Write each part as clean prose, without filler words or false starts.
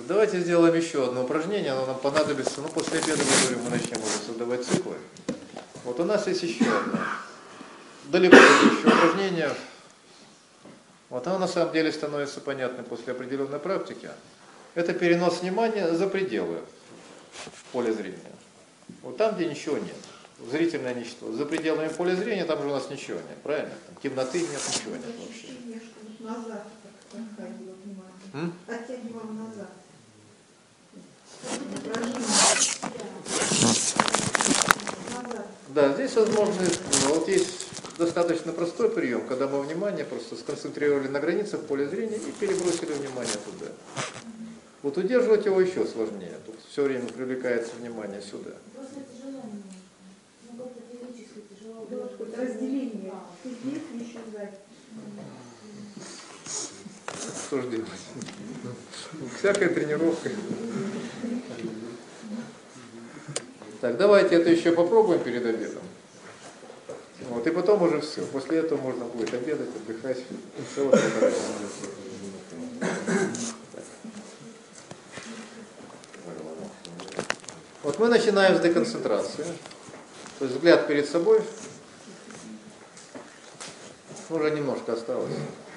Давайте сделаем еще одно упражнение, оно нам понадобится, ну после обеда, говорю, мы начнем уже создавать циклы. Вот у нас есть еще одно, далеко идущее упражнение. Вот оно на самом деле становится понятным после определенной практики. Это перенос внимания за пределы поля зрения. Вот там, где ничего нет. Зрительное ничто. За пределами поля зрения там же у нас ничего нет, правильно? Там темноты нет, ничего нет вообще. Назад отходило внимание. Оттягивал назад. Да, здесь возможно, вот есть достаточно простой прием, когда мы внимание просто сконцентрировали на границах поля зрения и перебросили внимание туда. Вот удерживать его еще сложнее. Тут все время привлекается внимание сюда. Просто тяжело немного. Ну как-то физически тяжело. Да, вот разделение. Ты здесь, еще сзади. Что ж делать? Всякая тренировка. Так, давайте это еще попробуем перед обедом. Вот, и потом уже все. После этого можно будет обедать, отдыхать. Вот мы начинаем с деконцентрации. То есть взгляд перед собой. Уже немножко осталось.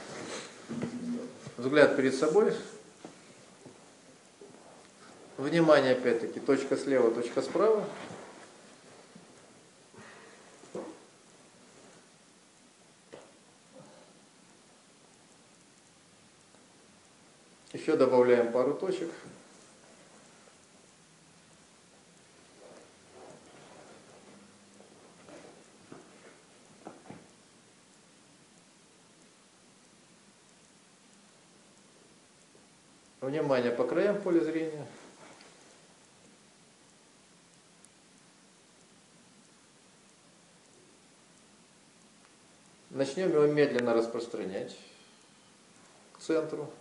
Взгляд перед собой. Внимание опять-таки, точка слева, точка справа. Еще добавляем пару точек. Внимание по краям поля зрения. Начнем его медленно распространять к центру.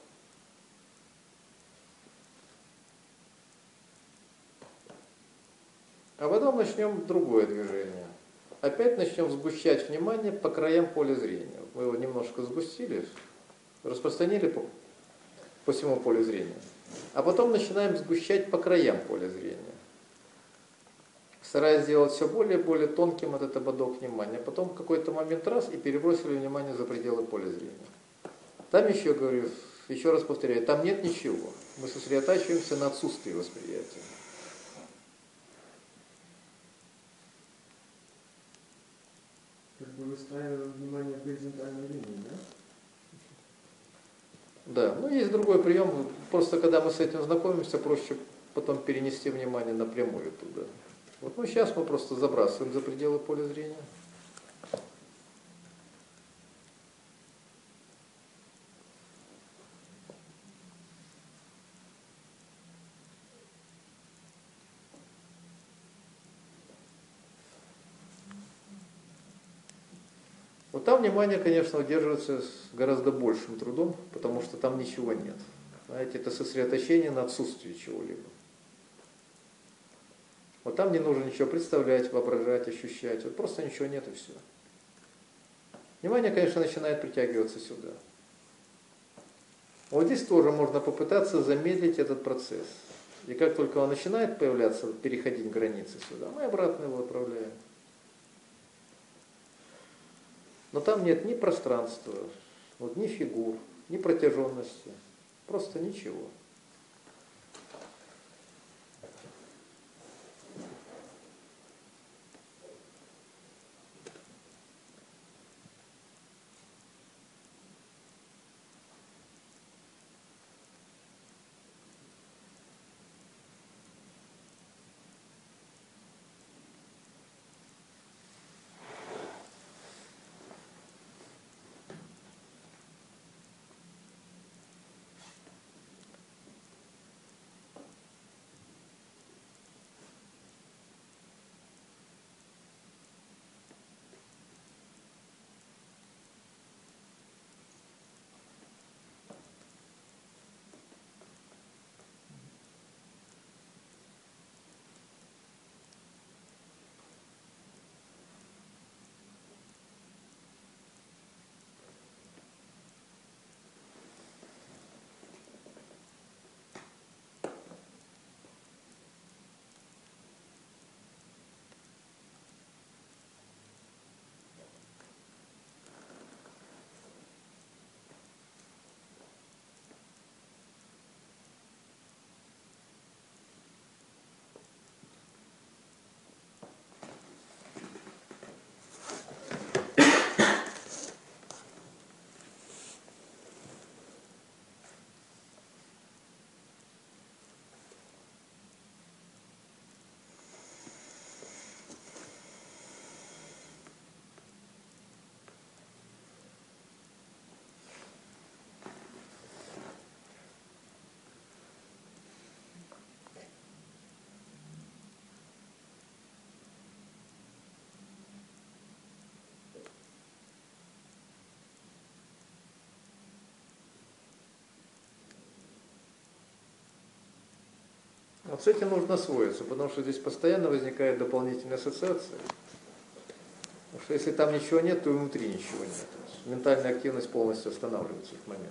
А потом начнем другое движение. Опять начнем сгущать внимание по краям поля зрения. Мы его немножко сгустили, распространили по всему полю зрения. А потом начинаем сгущать по краям поля зрения. Стараясь сделать все более и более тонким этот ободок внимания. Потом в какой-то момент раз и перебросили внимание за пределы поля зрения. Там еще, говорю, еще раз повторяю, там нет ничего. Мы сосредотачиваемся на отсутствии восприятия. Как бы выстраиваем внимание в горизонтальной линии, да? Да, ну есть другой прием, просто когда мы с этим знакомимся, проще потом перенести внимание напрямую туда. Вот ну сейчас мы просто забрасываем за пределы поля зрения. Вот там внимание, конечно, удерживается с гораздо большим трудом, потому что там ничего нет. Знаете, это сосредоточение на отсутствии чего-либо. Вот там не нужно ничего представлять, воображать, ощущать. Вот просто ничего нет и все. Внимание, конечно, начинает притягиваться сюда. Вот здесь тоже можно попытаться замедлить этот процесс. И как только он начинает появляться, переходить границы сюда, мы обратно его отправляем. Но там нет ни пространства, вот, ни фигур, ни протяженности. Просто ничего. Вот с этим нужно освоиться, потому что здесь постоянно возникает дополнительная ассоциация. Потому что если там ничего нет, то и внутри ничего нет. Ментальная активность полностью останавливается в момент.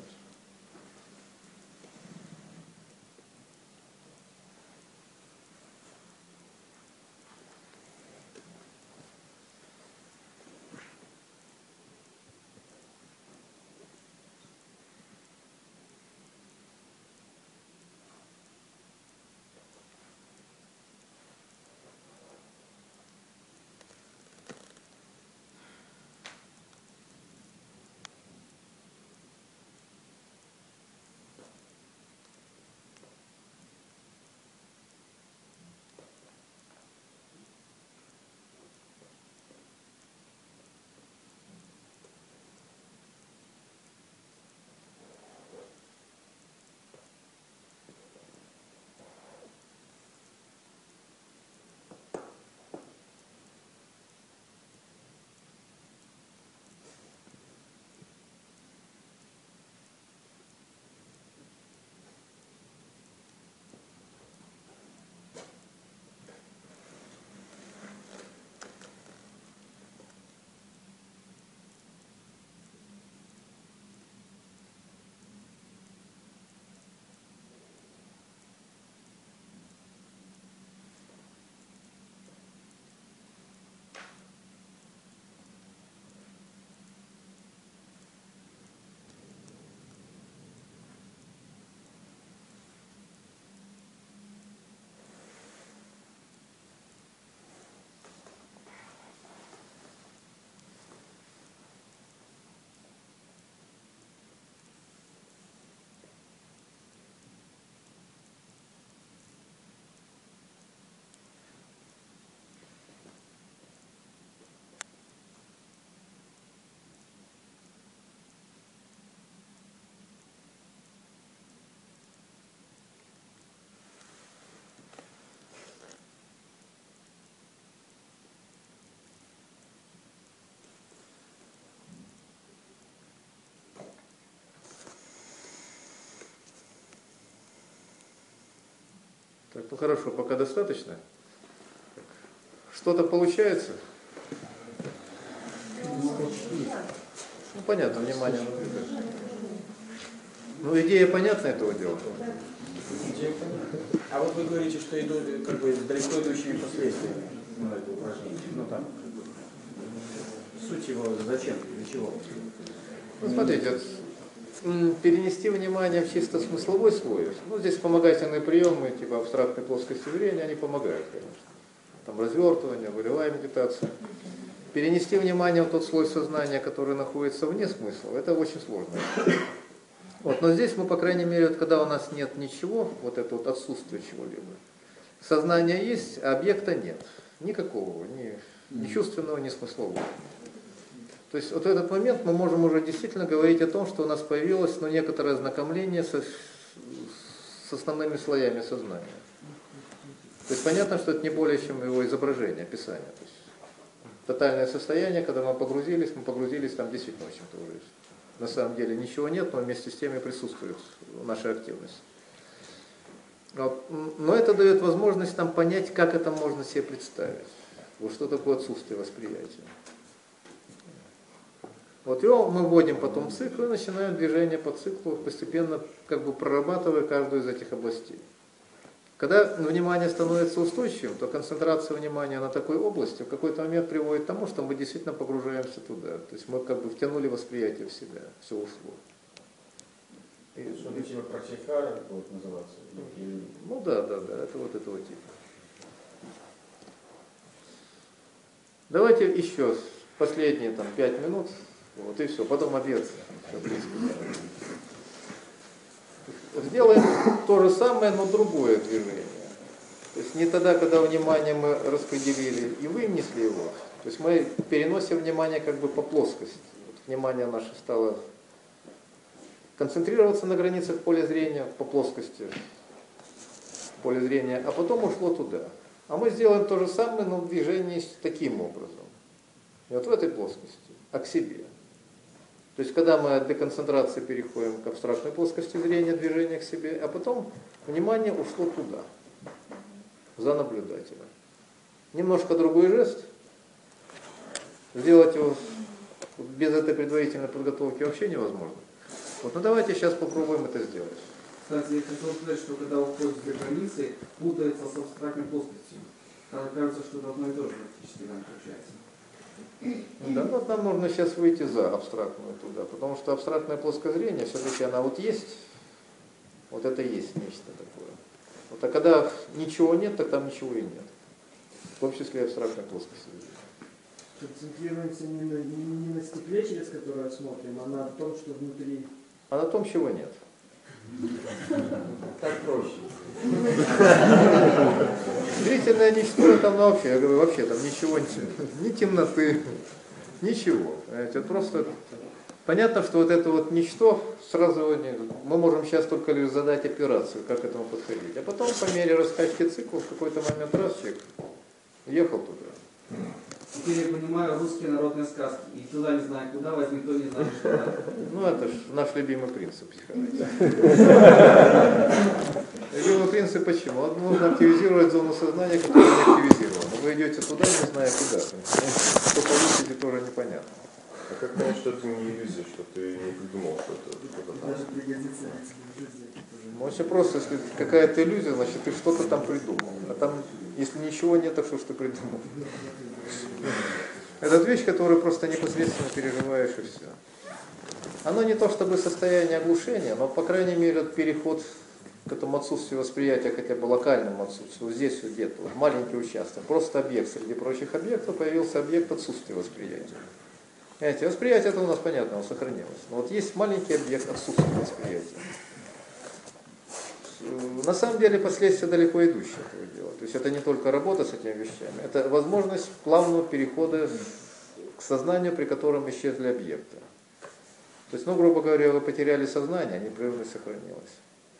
Так, ну хорошо, пока достаточно. Что-то получается? Ну понятно, внимание. Ну идея понятна этого дела? А вот вы говорите, что идут как бы далеко идущими последствиями это упражнение. Ну там суть его зачем, для чего? Ну смотрите, перенести внимание в чисто смысловой слой. Ну здесь вспомогательные приемы, типа абстрактной плоскости зрения, они помогают, конечно. Там развертывание, волевая медитация. Перенести внимание в тот слой сознания, который находится вне смысла, это очень сложно. Вот, но здесь мы, по крайней мере, вот, когда у нас нет ничего, вот это вот отсутствие чего-либо, сознание есть, а объекта нет. Никакого, ни чувственного, ни смыслового. То есть вот в этот момент мы можем уже действительно говорить о том, что у нас появилось некоторое ознакомление с основными слоями сознания. То есть понятно, что это не более чем его изображение, описание. То есть тотальное состояние, когда мы погрузились там действительно очень-то уже. На самом деле ничего нет, но вместе с тем и присутствует наша активность. Вот. Но это дает возможность нам понять, как это можно себе представить. Вот что такое отсутствие восприятия. Вот его мы вводим потом в цикл и начинаем движение по циклу, постепенно как бы прорабатывая каждую из этих областей. Когда внимание становится устойчивым, то концентрация внимания на такой области в какой-то момент приводит к тому, что мы действительно погружаемся туда. То есть мы как бы втянули восприятие в себя, все ушло. Что-то типа практикара будет называться? Ну да, это вот этого типа. Давайте еще последние 5 минут. Вот и все, потом обед. Все близко. Сделаем то же самое, но другое движение. То есть не тогда, когда внимание мы распределили и вынесли его. То есть мы переносим внимание как бы по плоскости. Вот внимание наше стало концентрироваться на границах поля зрения, по плоскости поля зрения, а потом ушло туда. А мы сделаем то же самое, но в движении таким образом. И вот в этой плоскости, а к себе. То есть, когда мы от деконцентрации переходим к абстрактной плоскости зрения, движения к себе, а потом внимание ушло туда. за наблюдателя. Немножко другой жест. Сделать его без этой предварительной подготовки вообще невозможно. Вот, ну давайте сейчас попробуем это сделать. Кстати, я хотел сказать, что когда вы входите в границы, путается с абстрактной плоскостью. Тогда кажется, что это одно и то же практически нам получается. Да, вот нам нужно сейчас выйти за абстрактную туда, потому что абстрактное плоскозрение, все-таки она вот есть, вот это есть нечто такое. Вот, а когда ничего нет, так там ничего и нет. В том числе и абстрактной плоскости. Концентрируемся не на стекле, через которое смотрим, а на том, что внутри. А на том, чего нет. Так проще. Зрительное ничто там вообще, я говорю, вообще там ничего нет, ни темноты, ничего. Понимаете, это просто понятно, что вот это вот ничто сразу мы можем сейчас только лишь задать операцию, как к этому подходить. А потом по мере раскачки цикла в какой-то момент раз человек ехал туда. Теперь я понимаю русские народные сказки. И туда не знаю куда, возьми то не знаю куда. Ну это ж наш любимый принцип психоанализа. Любимый принцип почему? Вот нужно активизировать зону сознания, которая не активизирована. Вы идете туда, не зная куда. Что получите, тоже непонятно. А как понять, что это не иллюзия, что ты не придумал что-то? Даже пригодится в жизни. Ну, вообще просто, если какая-то иллюзия, значит ты что-то там придумал. А там, если ничего нет, то что ж ты придумал? Это вещь, которую просто непосредственно переживаешь и все. Оно не то чтобы состояние оглушения, но, по крайней мере, переход к этому отсутствию восприятия, хотя бы локальному отсутствию, вот здесь вот где-то, вот маленький участок, просто объект среди прочих объектов, появился объект отсутствия восприятия. Понимаете, восприятие это у нас понятно, оно сохранилось. Но вот есть маленький объект отсутствия восприятия. На самом деле последствия далеко идущие этого дела. То есть это не только работа с этими вещами, это возможность плавного перехода к сознанию, при котором исчезли объекты. То есть, ну, грубо говоря, вы потеряли сознание, а непрерывность сохранилась.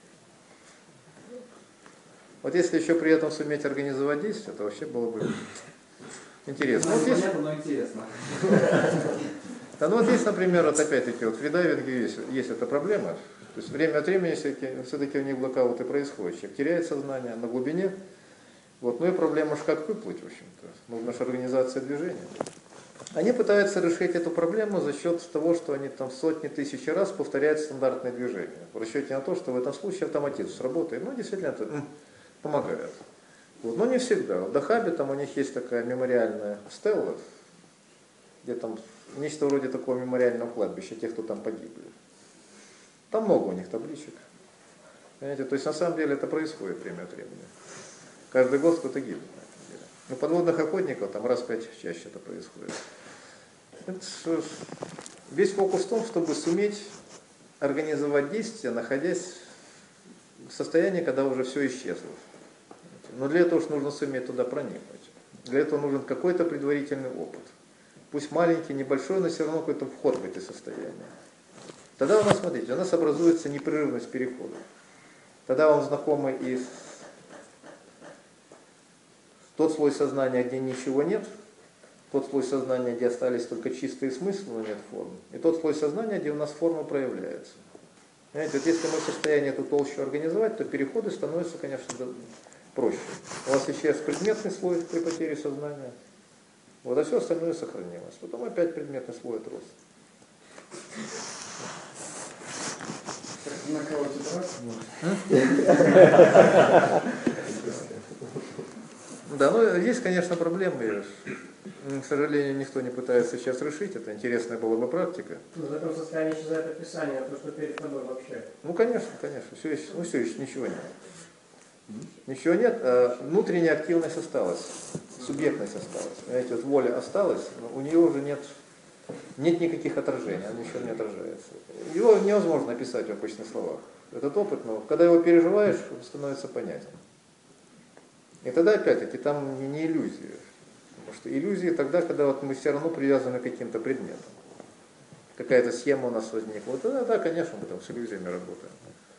Вот если еще при этом суметь организовать действие, то вообще было бы интересно. Ну, Вот есть... понятно, но интересно. Да, ну вот есть, например, вот опять-таки, вот в фридайвинге есть эта проблема. То есть время от времени все-таки у них блокауты происходят. Человек теряет сознание на глубине. Вот. Ну и проблема же как выплыть, в общем-то. Нужна же организация движения. Они пытаются решить эту проблему за счет того, что они там сотни тысяч раз повторяют стандартные движения. В расчете на то, что в этом случае автоматизм сработает. Ну, действительно, это помогает. Вот. Но не всегда. В Дахабе там у них есть такая мемориальная стелла, где там нечто вроде такого мемориального кладбища, тех, кто там погибли. Там много у них табличек. Понимаете? То есть на самом деле это происходит время от времени. Каждый год кто-то гибнет. Но подводных охотников там раз в 5 чаще это происходит. Это весь фокус в том, чтобы суметь организовать действия, находясь в состоянии, когда уже все исчезло. Но для этого нужно суметь туда проникнуть. Для этого нужен какой-то предварительный опыт. Пусть маленький, небольшой, но все равно какой-то вход в это состояние. Тогда у нас, смотрите, у нас образуется непрерывность перехода. Тогда вам знакомы и тот слой сознания, где ничего нет, тот слой сознания, где остались только чистые смыслы, но нет формы, и тот слой сознания, где у нас форма проявляется. Понимаете, вот если мы в состоянии эту толщу организовать, то переходы становятся, конечно, проще. У вас исчез предметный слой при потере сознания, вот, а все остальное сохранилось. Потом опять предметный слой отрос. На кого-то драться Да, ну здесь, конечно, проблемы, к сожалению, никто не пытается сейчас решить, это интересная была бы практика. В этом состоянии исчезает описание, то, что перед тобой вообще. Ну, конечно, все еще ничего нет. Ничего нет, а внутренняя активность осталась, субъектность осталась. Понимаете, вот воля осталась, но у нее уже нет никаких отражений, она ничего не отражается. Его невозможно описать в обычных словах. Этот опыт, но когда его переживаешь, он становится понятен. И тогда, опять-таки, там не иллюзии. Потому что иллюзии тогда, когда вот мы все равно привязаны к каким-то предметам. Какая-то схема у нас возникла. Вот тогда, да, конечно, мы там с иллюзиями работаем.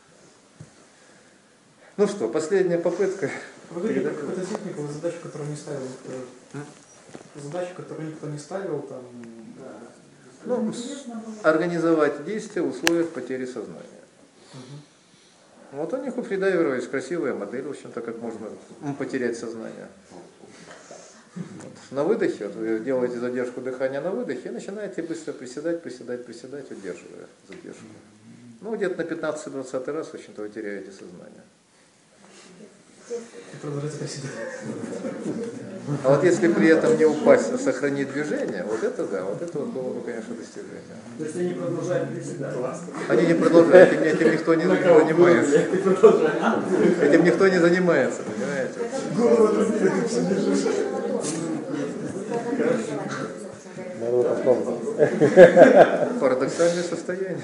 Ну что, последняя попытка. Какую-то технику, задачу, которую не ставил. Задачу, которую никто не ставил, там. Ну, организовать действия в условиях потери сознания. Вот у них у Фридайверова есть красивая модель, в общем-то, как можно потерять сознание. Вот. На выдохе, вот вы делаете задержку дыхания на выдохе и начинаете быстро приседать, удерживая, задерживая. Ну, где-то на 15-20 раз, в общем-то, вы теряете сознание. И продолжайте приседать. А вот если при этом не упасть, а сохранить движение, вот это да, вот это вот было бы, конечно, достижение. То есть они продолжают приседать. Они не продолжают, этим никто не занимается. Этим никто не занимается, понимаете? Парадоксальное состояние.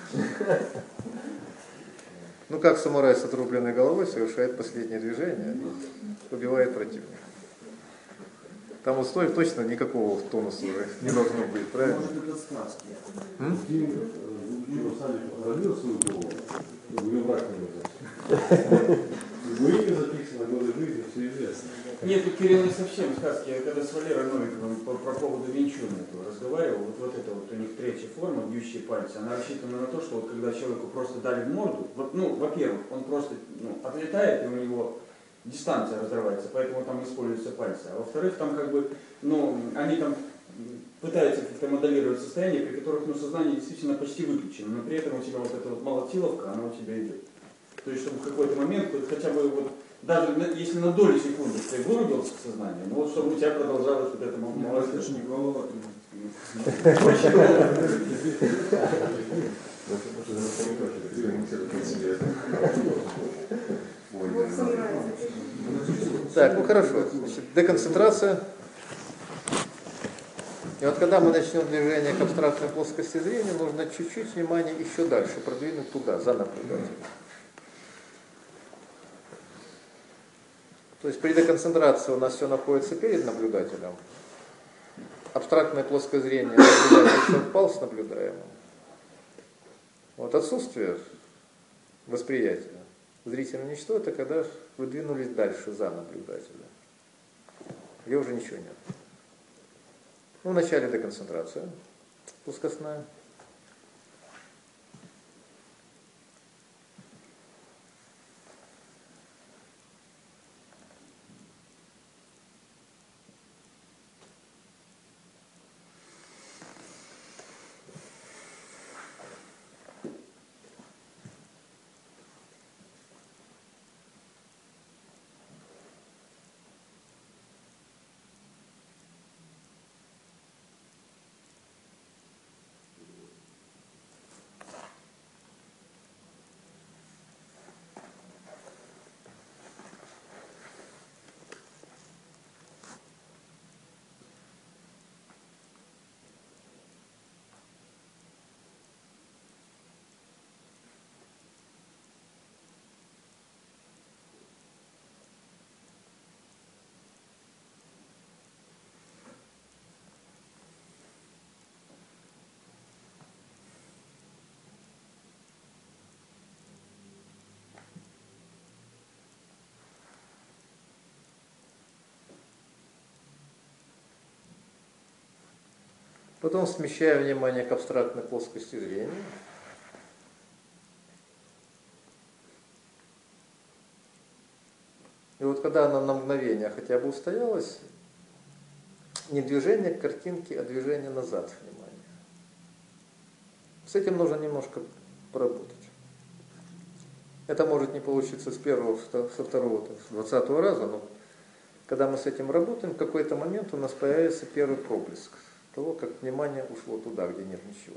Ну как самурай с отрубленной головой совершает последнее движение и убивает противника. Там у стоек точно никакого тонуса уже не должно быть, правильно? Может, это сказки. Нет, тут Кирилл не совсем сказки. Я когда с Валерой Новиковым про поводу винчуна разговаривал, вот это вот у них третья форма, бьющие пальцы, она рассчитана на то, что вот когда человеку просто дали в морду, вот, ну, во-первых, он просто отлетает, и у него дистанция разрывается, поэтому там используются пальцы. А во-вторых, там как бы, ну, они там пытаются как-то моделировать состояние, при которых, ну, сознание действительно почти выключено, но при этом у тебя вот эта вот молотиловка, она у тебя идет. То есть, чтобы в какой-то момент, хотя бы вот, даже если на долю секунды ты вырубился в сознание, ну вот чтобы у тебя продолжалось вот это молотиловка. Это же не голова. Так, ну хорошо. Значит, деконцентрация. И вот когда мы начнем движение к абстрактной плоскости зрения, нужно чуть-чуть внимание еще дальше продвинуть туда, за наблюдателем. То есть при деконцентрации у нас все находится перед наблюдателем. Абстрактное плоское зрение наблюдатель совпал с наблюдаемым. Вот отсутствие восприятия зрительного ничто, это когда вы двинулись дальше за наблюдателя. Где уже ничего нет. Ну, вначале деконцентрация плоскостная. Потом смещаю внимание к абстрактной плоскости зрения. И вот когда она на мгновение хотя бы устоялась, не движение к картинке, а движение назад внимания. С этим нужно немножко поработать. Это может не получиться с первого, со второго, с 20-го раза, но когда мы с этим работаем, в какой-то момент у нас появится первый проблеск того, как внимание ушло туда, где нет ничего.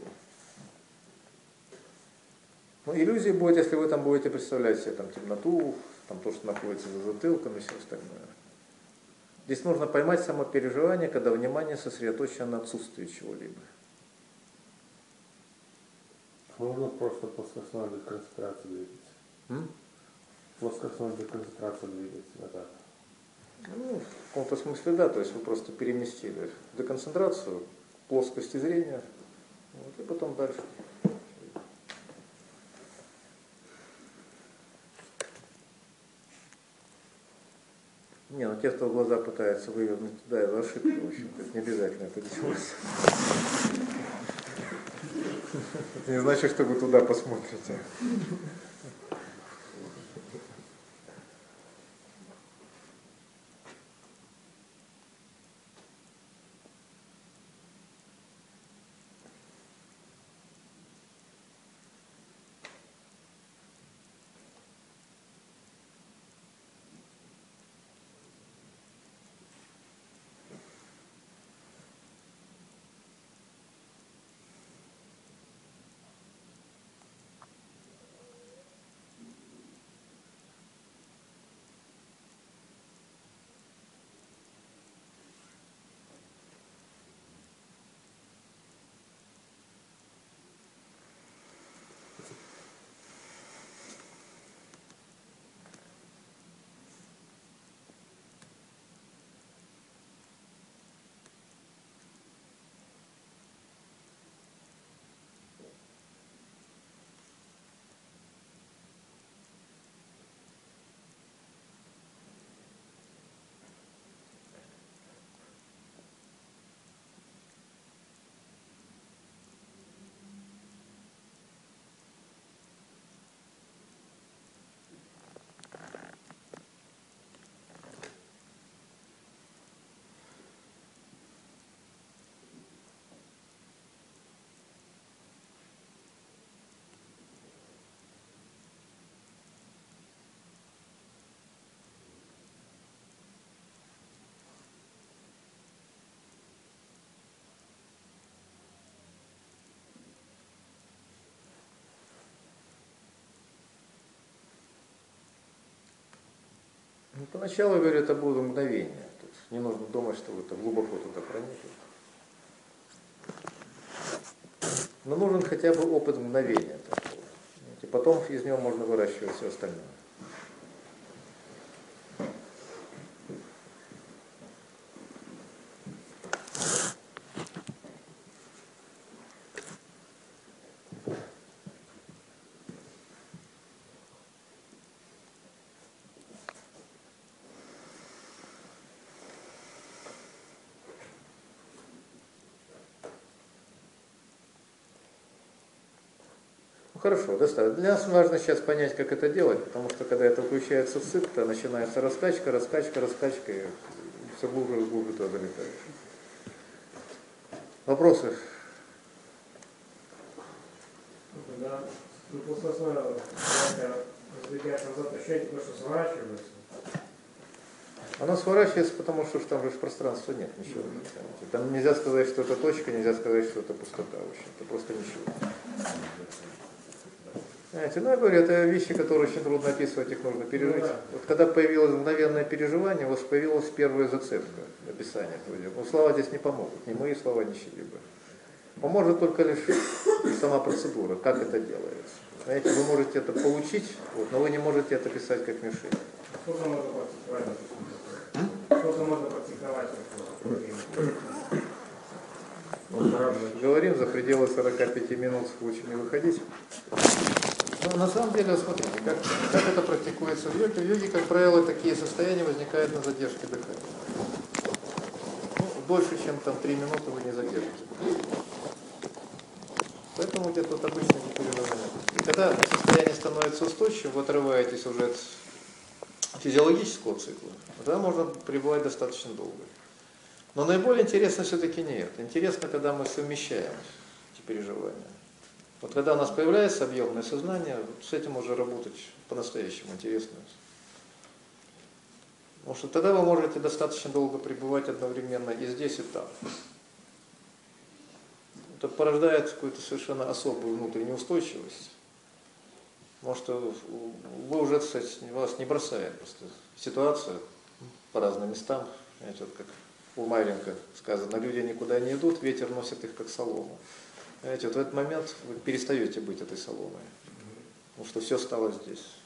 Ну, иллюзия будет, если вы там будете представлять себе там темноту, там то, что находится за затылком и все остальное. Здесь нужно поймать само переживание, когда внимание сосредоточено на отсутствии чего-либо. Можно просто плоскостной деконцентрацию двигаться. Плоскостной деконцентрацию двигаться назад. Ну, в каком-то смысле да, то есть вы просто переместили деконцентрацию, плоскости зрения, вот, и потом дальше. Не, ну те, кто глаза пытается вывернуть туда, это ошибка, в общем-то, это не обязательно это делать. Это не значит, что вы туда посмотрите. Поначалу, я говорю, это будут мгновения. Тут не нужно думать, что вы там глубоко туда проникли. Но нужен хотя бы опыт мгновения такого. И потом из него можно выращивать все остальное. Хорошо, достаточно. Для нас важно сейчас понять, как это делать, потому что когда это включается в цикл, то начинается раскачка, и все глубже и глубже туда залетаешь. Вопросы? Когда плоскостное раздвигается назад, ощущение такое, что сворачивается. Оно сворачивается, потому что там же пространства нет, ничего. Там нельзя сказать, что это точка, нельзя сказать, что это пустота вообще. Это просто ничего. Знаете, ну я говорю, это вещи, которые очень трудно описывать, их нужно пережить. Вот когда появилось мгновенное переживание, у вас появилась первая зацепка описания. Ну, слова здесь не помогут, ни мои слова, ни чьи-либо. Поможет только лишь сама процедура, как это делается. Знаете, вы можете это получить, вот, но вы не можете это писать как мишень. Сколько можно практиковать? Сколько можно практиковать? Говорим, за пределы 45 минут лучше не выходить. Но на самом деле, смотрите, как это практикуется в йоге. В йоге, как правило, такие состояния возникают на задержке дыхания. Ну, дольше, чем там 3 минуты вы не задержите. Поэтому где-то вот обычно не переживание. И когда состояние становится устойчивым, вы отрываетесь уже от физиологического цикла, тогда можно пребывать достаточно долго. Но наиболее интересно все-таки не это. Интересно, когда мы совмещаем эти переживания. Вот когда у нас появляется объемное сознание, вот с этим уже работать по-настоящему интересно. Потому что тогда вы можете достаточно долго пребывать одновременно и здесь, и там. Это порождает какую-то совершенно особую внутреннюю устойчивость. Потому что вы уже, кстати, вас не бросает просто ситуация по разным местам. Знаете, вот как у Майленко сказано, люди никуда не идут, ветер носит их как солому. Знаете, вот в этот момент вы перестаете быть этой соломой, потому что все стало здесь.